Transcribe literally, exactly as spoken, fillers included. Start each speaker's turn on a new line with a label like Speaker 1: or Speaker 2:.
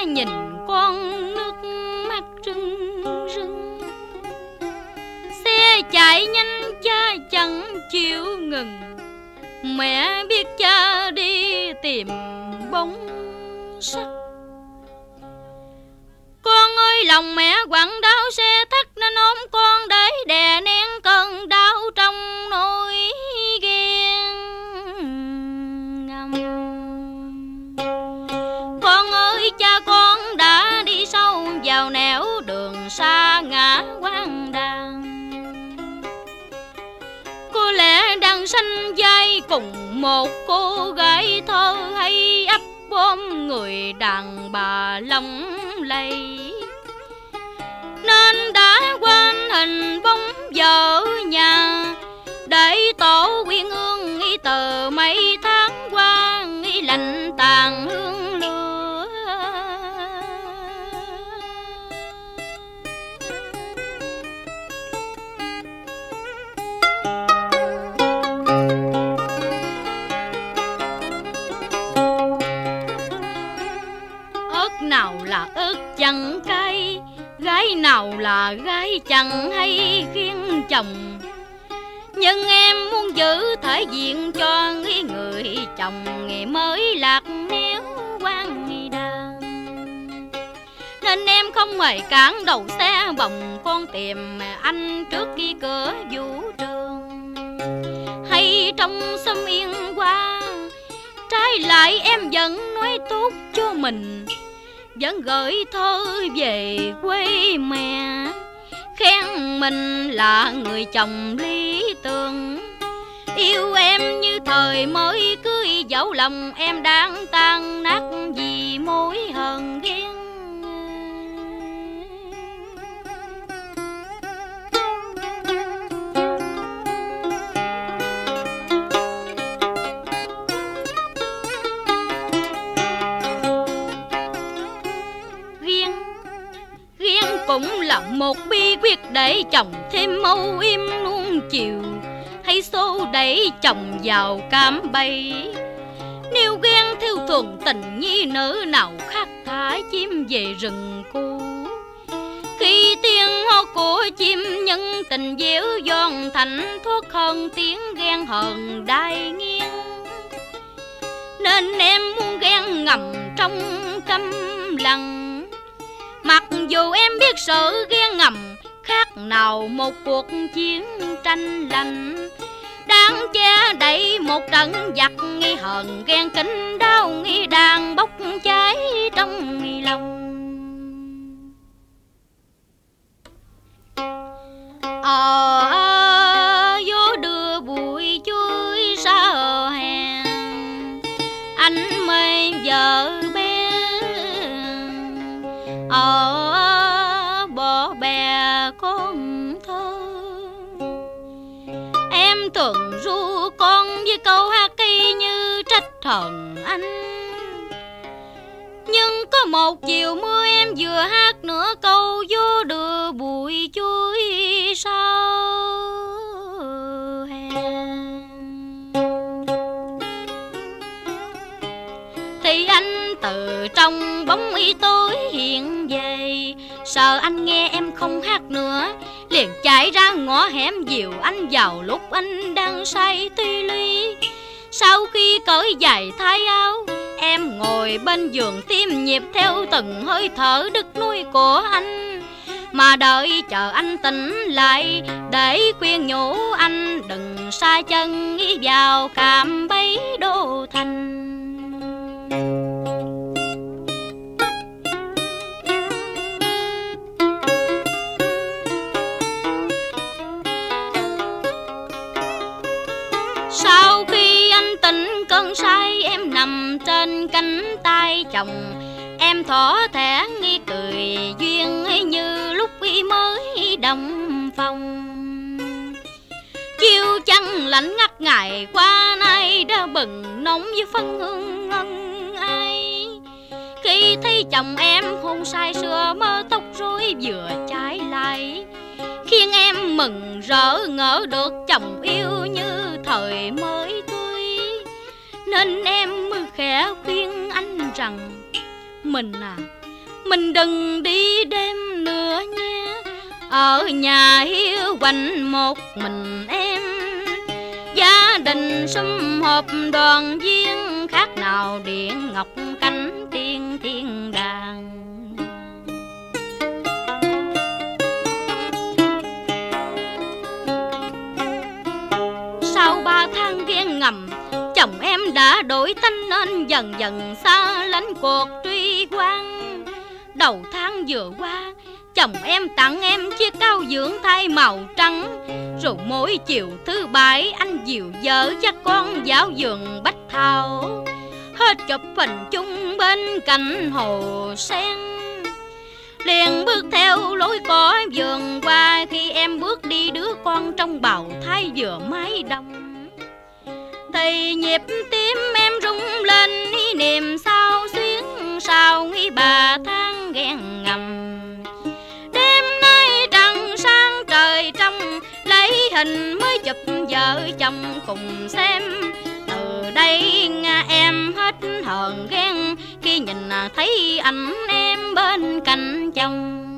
Speaker 1: mẹ nhìn con nước mắt rưng rưng. Xe chạy nhanh cha chẳng chịu ngừng, mẹ biết cha đi tìm bóng sắc. Con ơi lòng mẹ quặn đau xe thắt nên ôm con để đè nén cơn đau trong nỗi ghen ngầm. Con ơi cha con đã đi sâu vào nẻo đường xa ngã quang đàn. Có lẽ đang sanh vai cùng một cô gái thơ hay ấp ôm người đàn bà lộng lẫy, nên đã quên hình bóng vợ nhà để tổ quyên ương nghĩ từ mấy tháng qua nghĩ lạnh tàn hương lửa. Ớt nào là ớt chẳng cay, gái nào là gái chẳng hay khiêng chồng. Nhưng em muốn giữ thể diện cho người chồng ngày mới lạc néo quan đàn, nên em không hề cản đầu xe bồng con tìm anh trước khi cửa vũ trường. Hay trong xóm Yên Hoa, trái lại em vẫn nói tốt cho mình, vẫn gửi thơ về quê mẹ, khen mình là người chồng lý tưởng. Yêu em như thời mới cưới, dẫu lòng em đang tan nát vì mối hờn ghen. Cũng là một bí quyết để chồng thêm âu im nuông chiều, hay xô đẩy chồng vào cạm bẫy. Nếu ghen theo thuần tình nhi nữ nào khác thả chim về rừng cũ. Khi tiếng hót của chim nhân tình dẻo giòn thành thuốc hơn tiếng ghen hờn đai nghiêng. Nên em muốn ghen ngầm trong câm lặng, mặc dù em biết sự ghen ngầm khác nào một cuộc chiến tranh lạnh. Đang che đậy một trận giặc nghi hờn ghen kính đau nghi đang bốc cháy trong nghi lòng. Ờ à, vô đưa bụi chuối xa hè, anh mê vợ bé. Ở bỏ bè con thơ, em thường ru con với câu hát cây như trách thần anh. Nhưng có một chiều mưa em vừa hát nửa câu vô đưa bụi chuối sau hè. Thì anh từ trong bóng y tối hiện về, sợ anh nghe em không hát nữa, liền chạy ra ngõ hẻm dìu anh vào lúc anh đang say tuy ly. Sau khi cởi giày thay áo, em ngồi bên giường tim nhịp theo từng hơi thở đứt nuôi của anh, mà đợi chờ anh tỉnh lại để khuyên nhủ anh đừng sa chân vào cạm bẫy đô thành. Sau khi anh tỉnh cơn say, em nằm trên cánh tay chồng, em thỏ thẻ nghi cười duyên như lúc mới đồng phòng. Chiều chăng lạnh ngắt ngày qua nay đã bừng nóng với phân hương ngân ai. Khi thấy chồng em hôn say sưa mơ tóc rối vừa trái lại, khiến em mừng rỡ ngỡ được chồng yêu như thời mới cưới. Nên em khẽ khuyên anh rằng mình à, mình đừng đi đêm nữa nha. Ở nhà hiu quạnh một mình em, gia đình sum họp đoàn viên, khác nào điện ngọc cánh tiên thiên đàng. Sau ba tháng ghen ngầm, chồng em đã đổi tánh nên dần dần xa lánh cuộc truy quan. Đầu tháng vừa qua, chồng em tặng em chiếc áo dưỡng thay màu trắng. Rồi mỗi chiều thứ bảy anh dìu vợ dắt con vào vườn bách thảo, hết chụp hình chung bên cạnh hồ sen. Liền bước theo lối cỏ vườn qua, khi em bước đi đứa con trong bào thai vừa mái đông. Thì nhịp tim em rung lên ý niềm sao xuyến, sao nghĩ bà tháng ghen ngầm. Đêm nay trăng sáng trời trong, lấy hình mới chụp vợ chồng cùng xem. Từ đây em hết hờn ghen khi nhìn thấy ảnh em bên cạnh chồng.